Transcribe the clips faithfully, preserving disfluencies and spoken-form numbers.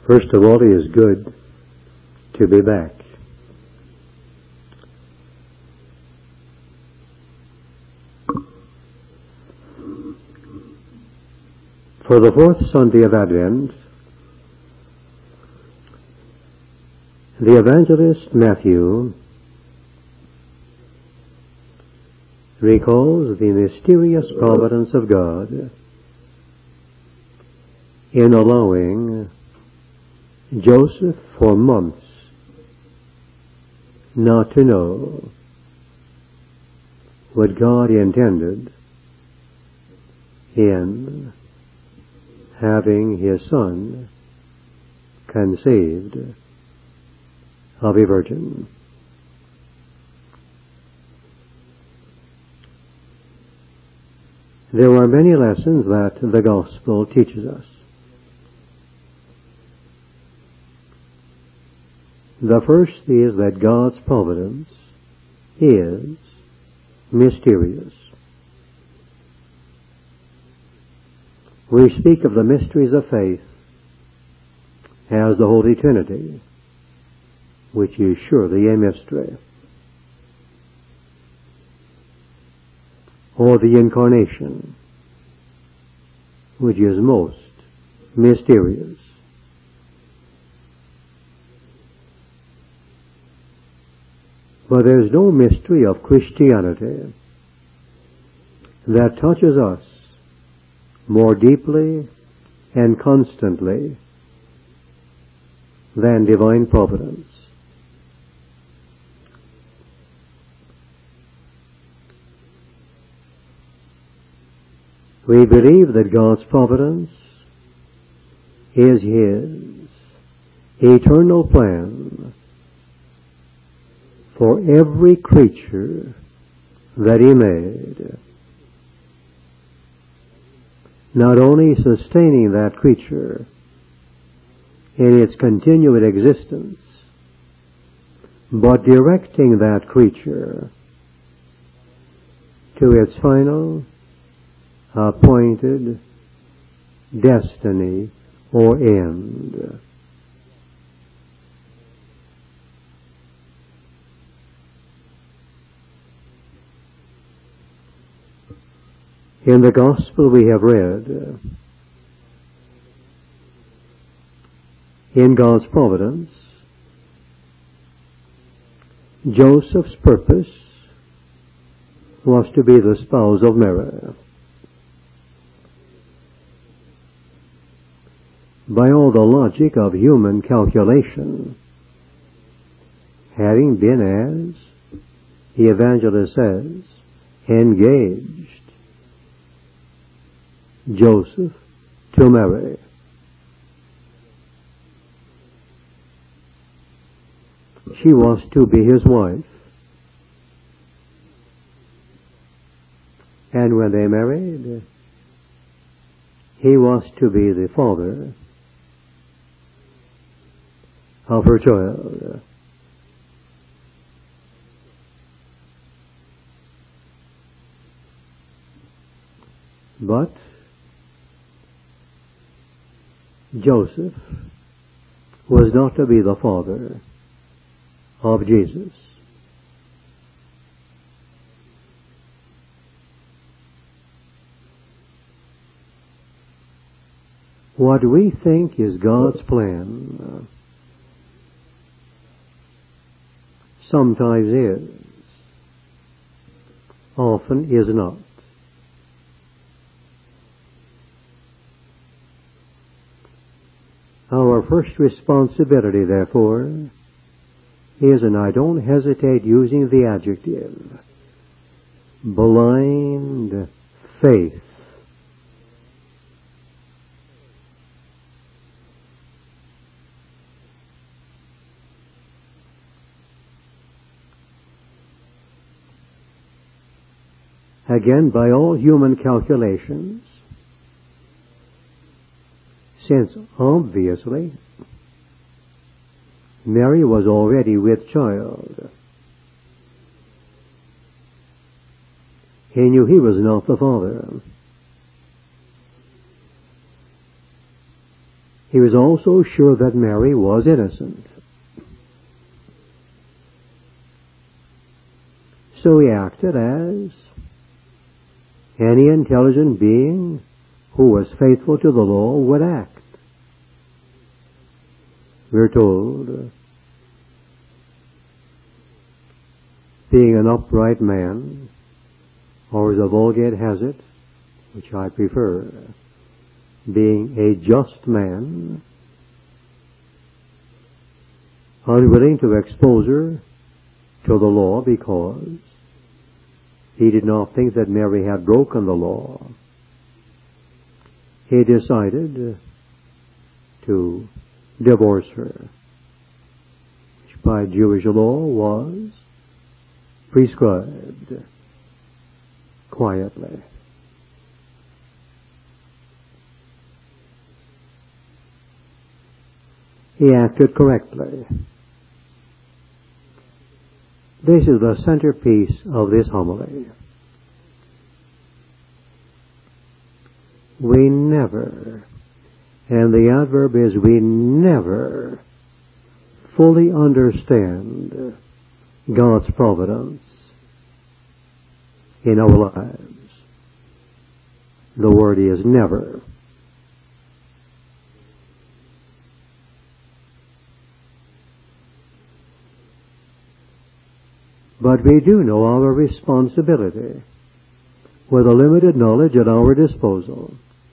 First of all, it is good to be back. For the fourth Sunday of Advent, the evangelist Matthew recalls the mysterious providence of God in allowing Joseph for months not to know what God intended in having his son conceived of a virgin. There are many lessons that the gospel teaches us. The first is that God's providence is mysterious. We speak of the mysteries of faith as the Holy Trinity, which is surely a mystery, or the Incarnation, which is most mysterious. But there is no mystery of Christianity that touches us more deeply and constantly than divine providence. We believe that God's providence is His eternal plan for every creature that He made, not only sustaining that creature in its continued existence, but directing that creature to its final appointed destiny or end. In the Gospel we have read, in God's providence, Joseph's purpose was to be the spouse of Mary. By all the logic of human calculation, having been, as the evangelist says, engaged Joseph to Mary, she was to be his wife. And when they married, he was to be the father of her child. But Joseph was not to be the father of Jesus. What we think is God's plan sometimes is, often is not. Our first responsibility, therefore, is, and I don't hesitate using the adjective, blind faith. Again, by all human calculations, since obviously Mary was already with child, he knew he was not the father. He was also sure that Mary was innocent. So he acted as any intelligent being who was faithful to the law would act. We're told, being an upright man, or as the Vulgate has it, which I prefer, being a just man, unwilling to expose her to the law because he did not think that Mary had broken the law, he decided to divorce her, which by Jewish law was prescribed quietly. He acted correctly. This is the centerpiece of this homily. We never, and the adverb is we never, fully understand God's providence in our lives. The word is never. But we do know our responsibility with the limited knowledge at our disposal.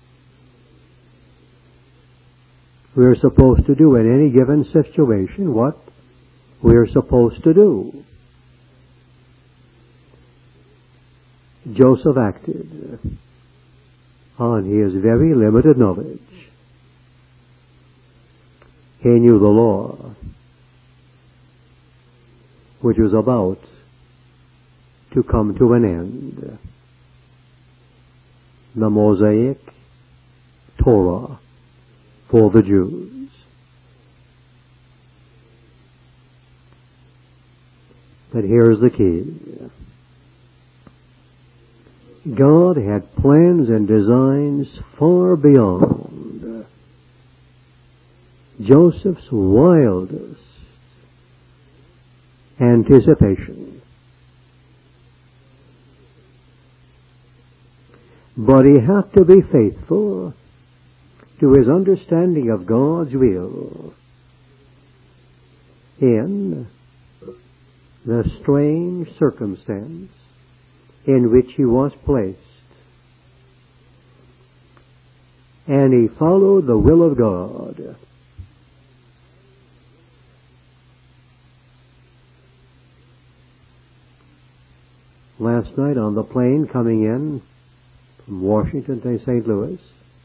We are supposed to do in any given situation what we are supposed to do. Joseph acted on his very limited knowledge. He knew the law, which was about to come to an end. The Mosaic Torah for the Jews. But here's the key. God had plans and designs far beyond Joseph's wildest anticipation. But he had to be faithful to his understanding of God's will in the strange circumstance in which he was placed. And he followed the will of God. Last night on the plane coming in from Washington to Saint Louis,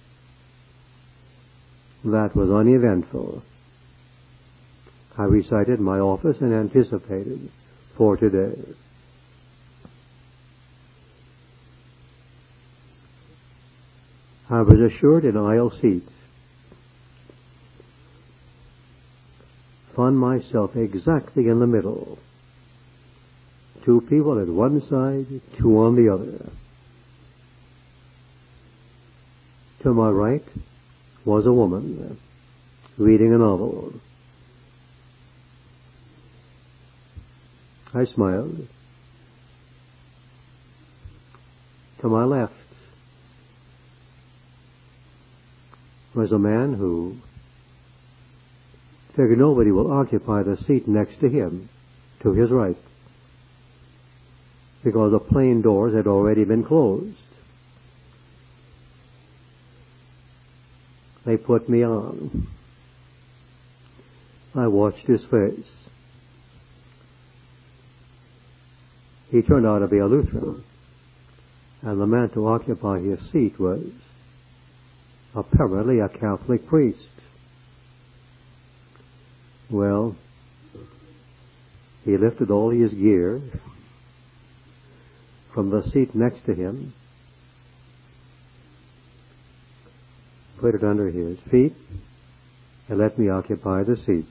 that was uneventful. I recited my office and anticipated for today. I was assured an aisle seat. Found myself exactly in the middle. Two people at one side, two on the other. To my right was a woman reading a novel. I smiled. To my left was a man who figured nobody will occupy the seat next to him, to his right, because the plane doors had already been closed. They put me on. I watched his face. He turned out to be a Lutheran, and the man to occupy his seat was apparently a Catholic priest. Well, he lifted all his gear from the seat next to him, put it under his feet, and let me occupy the seat.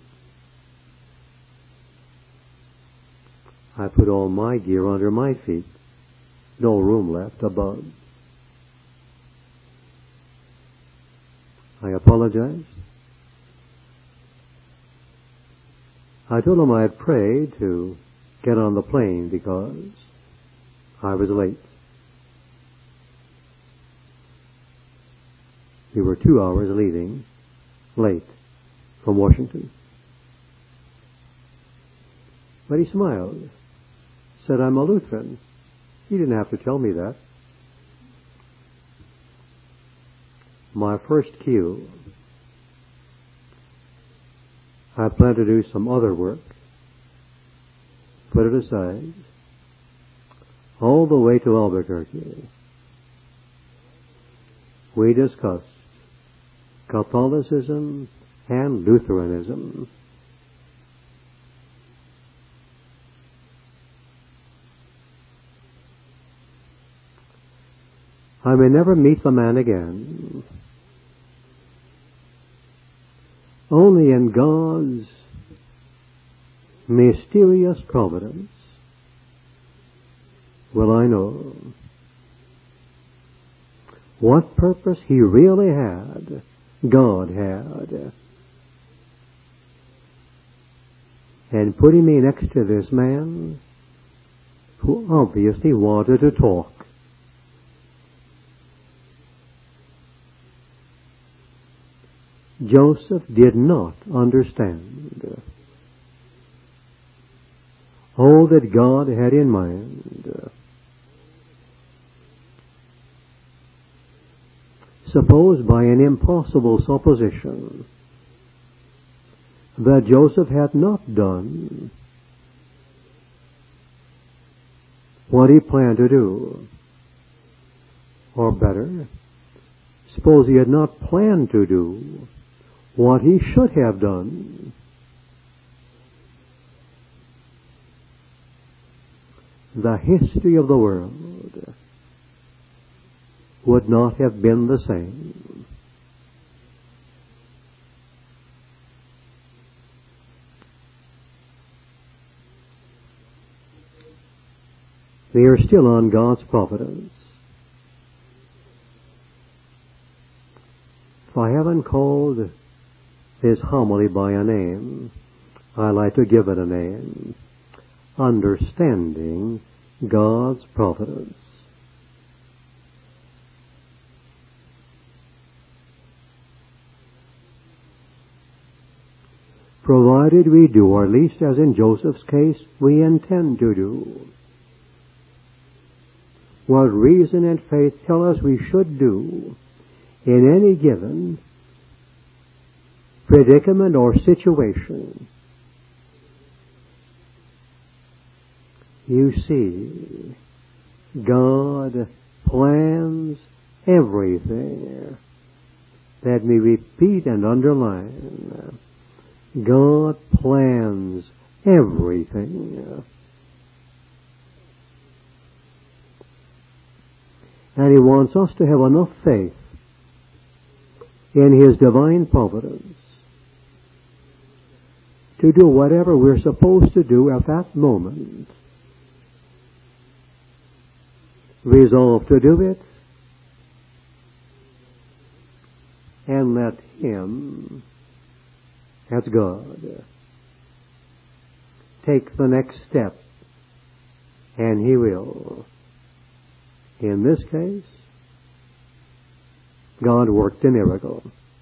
I put all my gear under my feet. No room left above. I apologized I told him I had prayed to get on the plane because I was late. We were two hours leaving, late, from Washington. But he smiled, said, "I'm a Lutheran." He didn't have to tell me that. My first cue, I planned to do some other work, put it aside, all the way to Albuquerque. We discussed Catholicism and Lutheranism. I may never meet the man again. Only in God's mysterious providence will I know what purpose he really had, God had, and putting me next to this man who obviously wanted to talk. Joseph did not understand all that God had in mind. Suppose by an impossible supposition that Joseph had not done what he planned to do, or better, suppose he had not planned to do what he should have done. The history of the world would not have been the same. We are still on God's providence. If I haven't called this homily by a name, I like to give it a name: Understanding God's Providence. Provided we do, or at least as in Joseph's case, we intend to do, what reason and faith tell us we should do in any given predicament or situation. You see, God plans everything. Let me repeat and underline. God plans everything. And He wants us to have enough faith in His divine providence to do whatever we're supposed to do at that moment. Resolve to do it, and let Him, that's God, take the next step, and He will. In this case, God worked a miracle.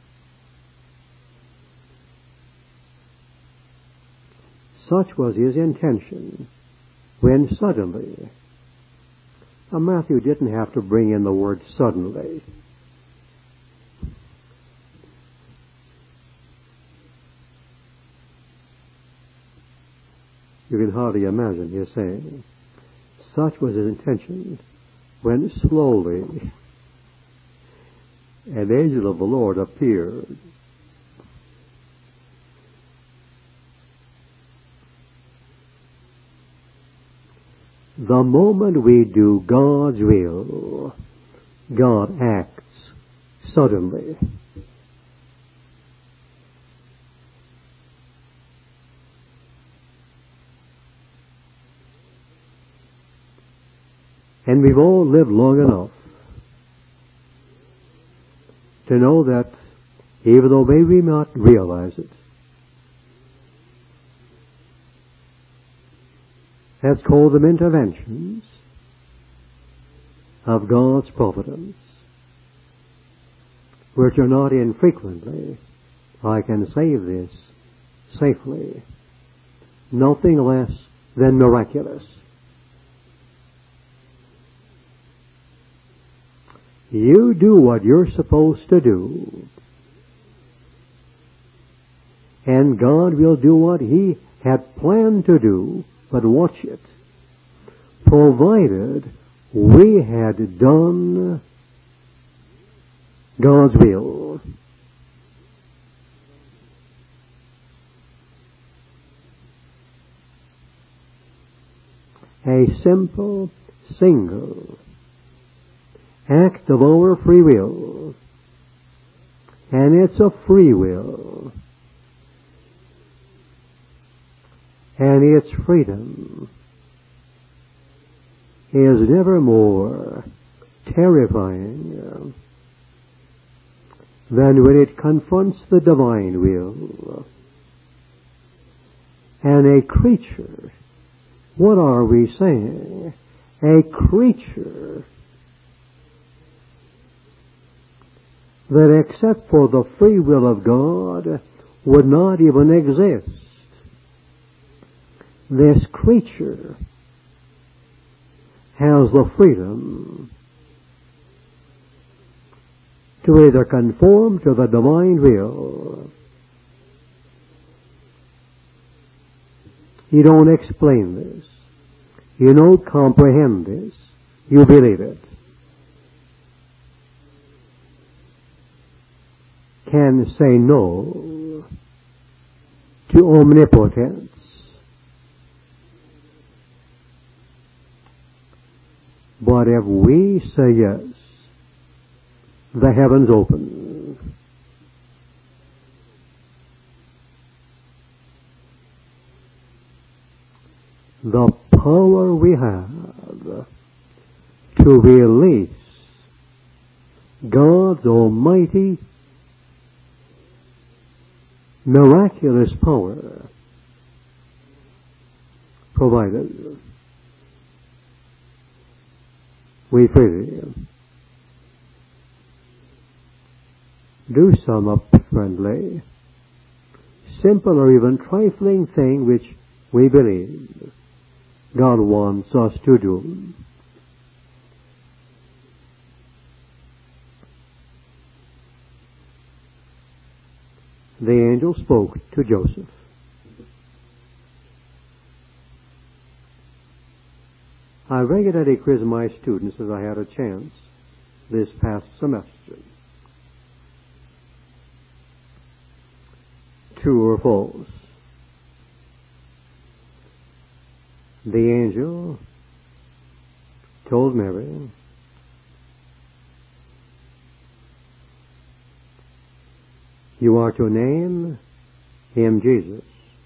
Such was His intention when suddenly, now Matthew didn't have to bring in the word suddenly. You can hardly imagine his saying, such was His intention when slowly an angel of the Lord appeared. The moment we do God's will, God acts suddenly. And we've all lived long enough to know that even though maybe we not realize it, Let's call them interventions of God's providence, which are not infrequently, I can say this safely, nothing less than miraculous. You do what you're supposed to do, and God will do what He had planned to do, but watch it, provided we had done God's will. A simple, single act of our free will, and it's a free will, and its freedom is never more terrifying than when it confronts the divine will. And a creature, what are we saying? A creature that, except for the free will of God, would not even exist. This creature has the freedom to either conform to the divine will. You don't explain this. You don't comprehend this. You believe it. Can say no to omnipotence. But if we say yes, the heavens open. The power we have to release God's almighty, miraculous power provided. We freely do some apparently simple or even trifling thing which we believe God wants us to do. The angel spoke to Joseph. I regularly quiz my students as I had a chance this past semester. True or false? The angel told Mary, you are to name him Jesus,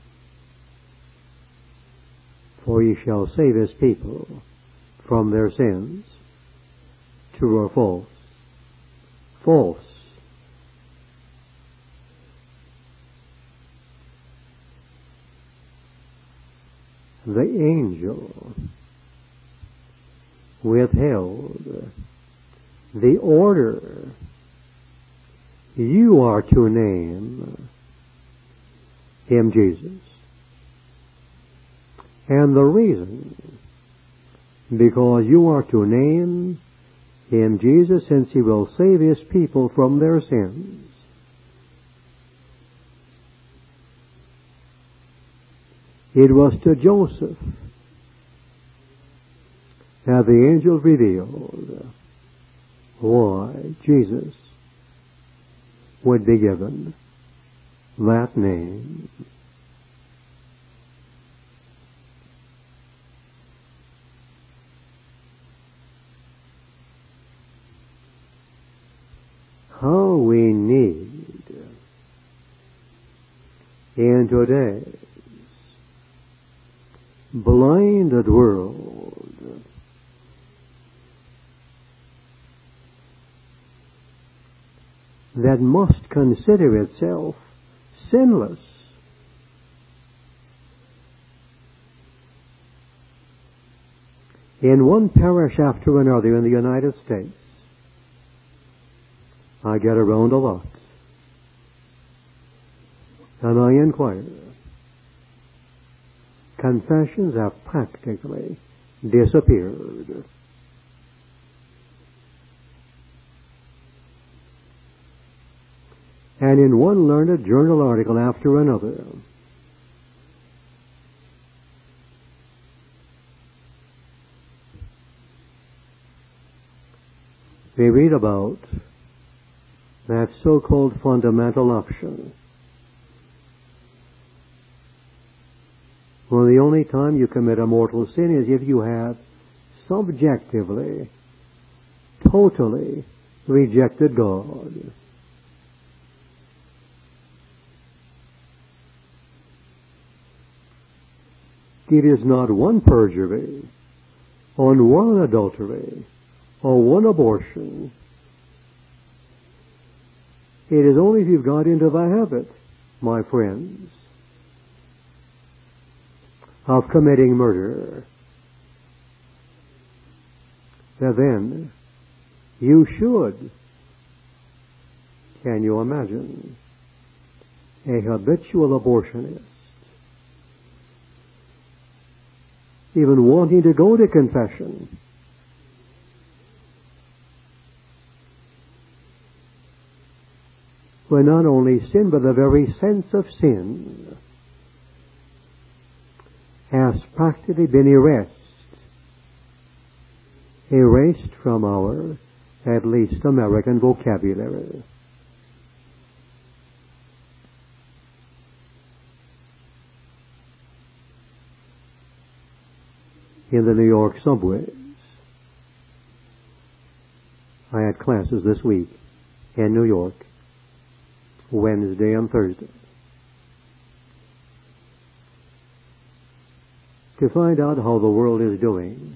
for he shall save his people from their sins. True or false? False. The angel withheld the order. You are to name him Jesus. And the reason, because you are to name him Jesus, since he will save his people from their sins. It was to Joseph that the angel revealed why Jesus would be given that name. How we need in today's blinded world that must consider itself sinless, In one parish after another in the United States, I get around a lot, and I inquire. Confessions have practically disappeared. And in one learned journal article after another, we read about that so-called fundamental option. Well, the only time you commit a mortal sin is if you have subjectively, totally rejected God. It is not one perjury, or one adultery, or one abortion. It is only if you've got into the habit, my friends, of committing murder, that then you should, can you imagine, a habitual abortionist even wanting to go to confession. Where not only sin, but the very sense of sin has practically been erased, erased from our, at least, American vocabulary. In the New York subways, I had classes this week in New York, Wednesday and Thursday. To find out how the world is doing,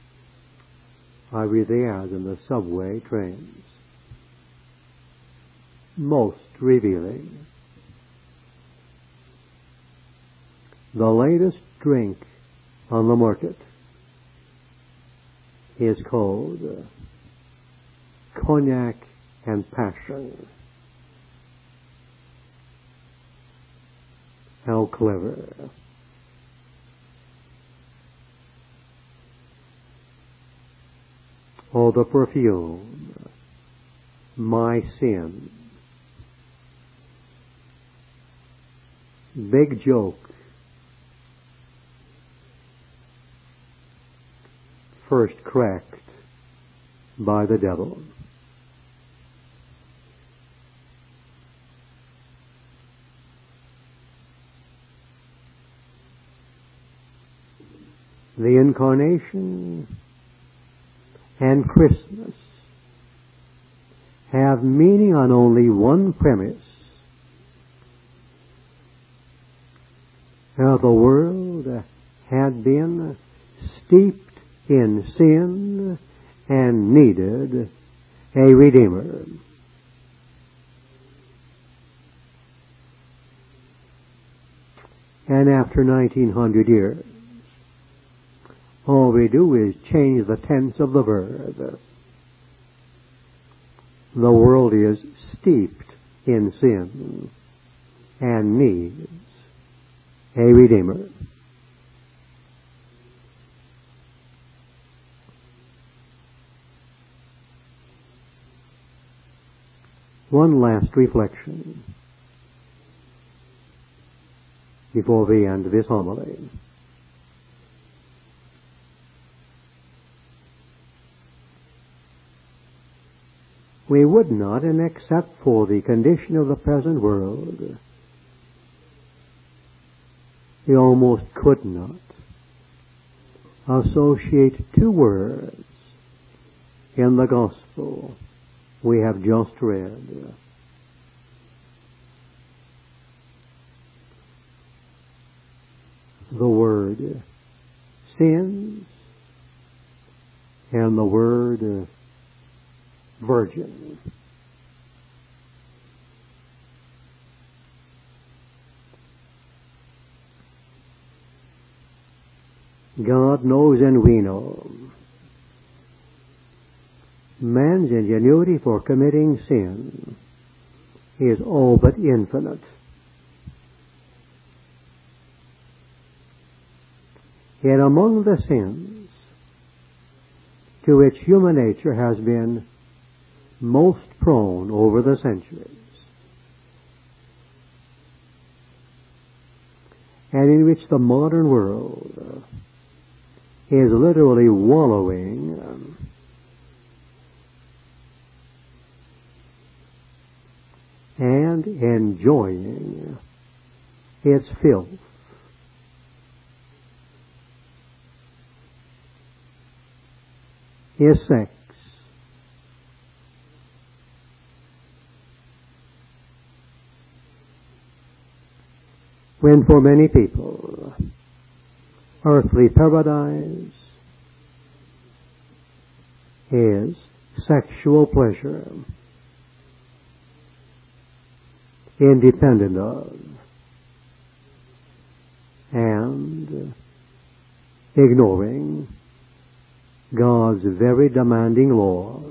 I read the ads in the subway trains. Most revealing. The latest drink on the market is called uh, Cognac and Passion. How clever. Oh, the perfume. My sin. Big joke. First cracked by the devil. The Incarnation and Christmas have meaning on only one premise. How the world had been steeped in sin and needed a Redeemer. And after nineteen hundred years, all we do is change the tense of the verb. The world is steeped in sin and needs a Redeemer. One last reflection before we end this homily. We would not, and except for the condition of the present world, we almost could not associate two words in the gospel we have just read. The word sins and the word virgin. God knows and we know man's ingenuity for committing sin is all but infinite. Yet among the sins to which human nature has been most prone over the centuries, and in which the modern world is literally wallowing um, and enjoying its filth, is sex. When for many people earthly paradise is sexual pleasure, independent of and ignoring God's very demanding laws.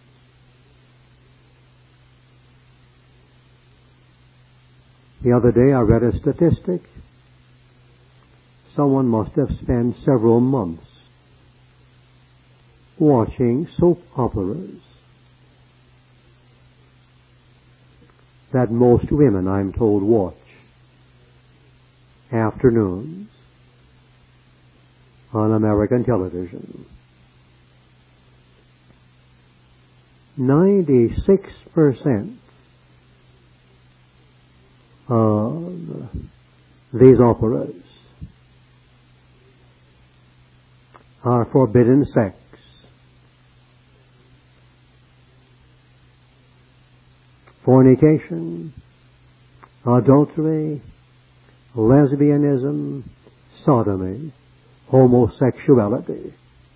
The other day I read a statistic. Someone must have spent several months watching soap operas that most women, I'm told, watch afternoons on American television. Ninety-six percent of these operas are forbidden sex. Fornication, adultery, lesbianism, sodomy, homosexuality.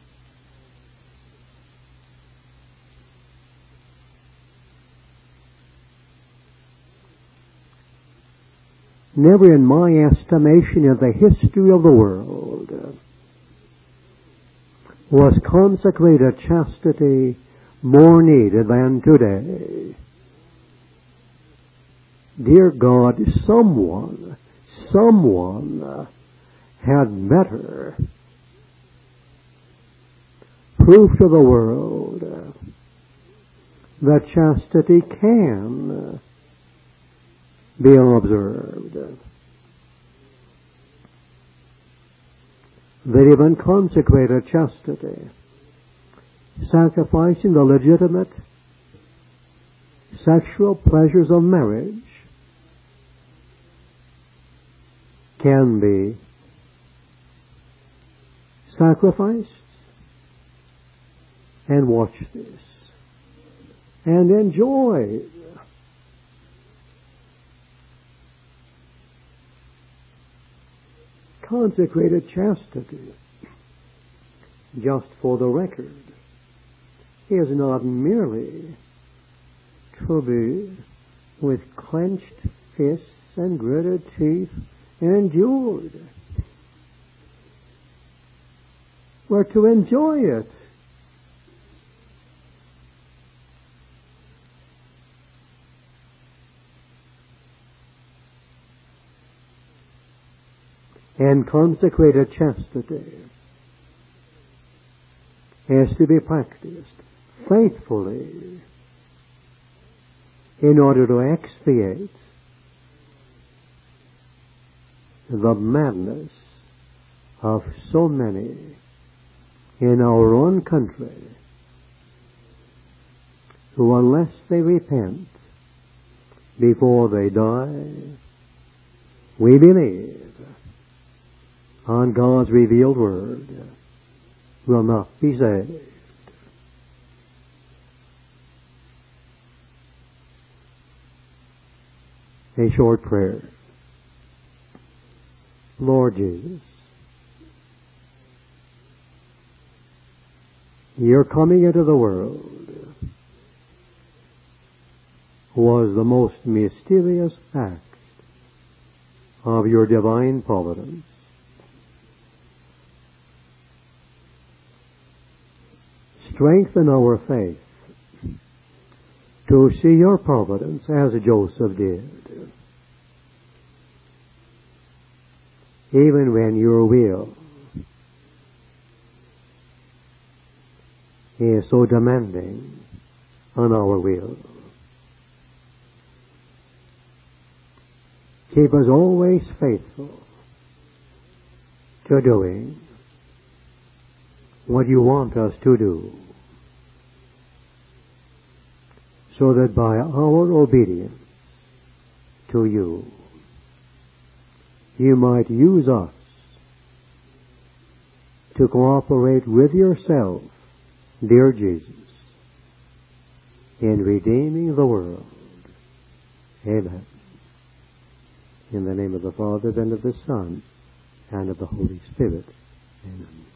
Never in my estimation in the history of the world was consecrated chastity more needed than today. Dear God, someone, someone had better prove to the world that chastity can be observed. That even consecrated chastity, sacrificing the legitimate sexual pleasures of marriage, can be sacrificed. And watch this and enjoy. Consecrated chastity, just for the record, is not merely to be with clenched fists and gritted teeth endured. We're to enjoy it. And consecrated chastity is to be practiced faithfully in order to expiate the madness of so many in our own country who, unless they repent before they die, we believe on God's revealed word, will not be saved. A short prayer. Lord Jesus, your coming into the world was the most mysterious act of your divine providence. Strengthen our faith to see your providence as Joseph did. Even when your will is so demanding on our will. Keep us always faithful to doing what you want us to do, so that by our obedience to you, you might use us to cooperate with yourself, dear Jesus, in redeeming the world. Amen. In the name of the Father, and of the Son, and of the Holy Spirit. Amen.